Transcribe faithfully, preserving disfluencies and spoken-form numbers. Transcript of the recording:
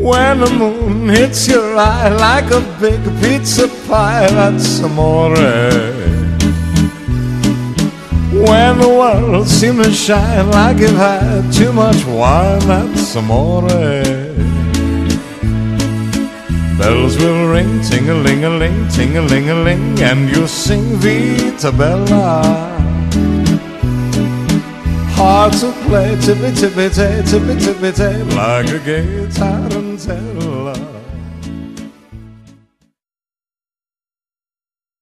When the moon hits your eye like a big pizza pie, that's amore. When the world seems to shine like you've had too much wine, that's amore. Bells will ring, ting-a-ling-a-ling, ting-a-ling-a-ling, and you'll sing Vita Bella. Hard to play, tippy-tippy-tay, tippy-tippy-tay, like a gay tarantella.